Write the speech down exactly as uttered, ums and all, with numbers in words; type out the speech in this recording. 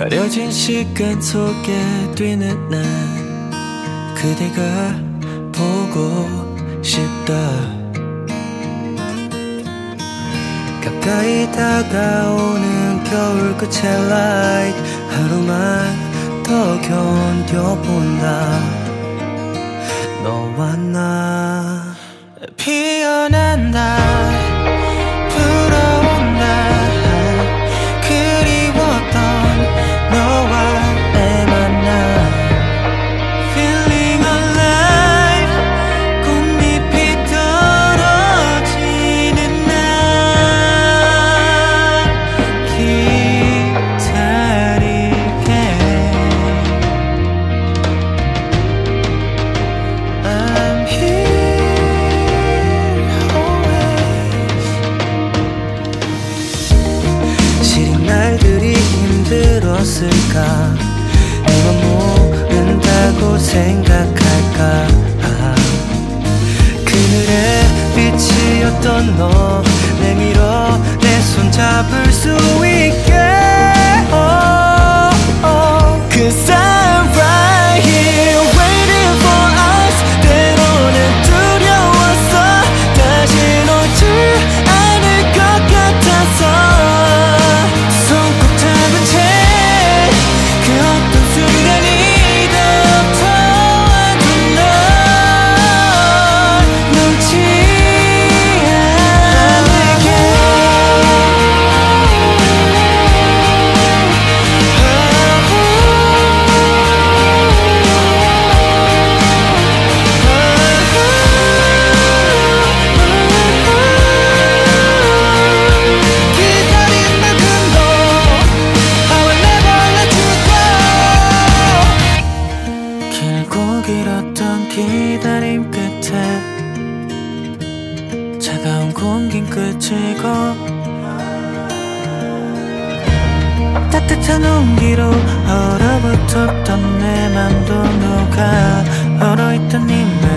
가려진 시간 속에 뛰는 난 그대가 보고 싶다. 가까이 다가오는 겨울 끝의 라이트 하루만 더 견뎌본다. 너와 나 피어난 날 부러운 날 그리웠던 너와 내 만남 Feeling alive 꽃잎이 떨어지는 날 기다릴게. I'm here always. 시린 날들이 힘들었을까? 내가 모른다고 생각할까? 아, 그늘의 빛이었던 너 내밀어 내 손 잡을 수 있게. oh, oh. Cause I'm right here waiting for us. 때로는 두려웠어 다시 놓지 않을 것 같아서 손꼭 잡은 채 그 어떤 순간이든 터와도 널 놓지 않을게. 기다린 만큼도 I will never let you go. 길고 길었던 기다림 끝에 차가운 공긴 끝이고 따뜻한 온기로 얼어붙었던 내 맘도 녹아 얼어있던 네 맘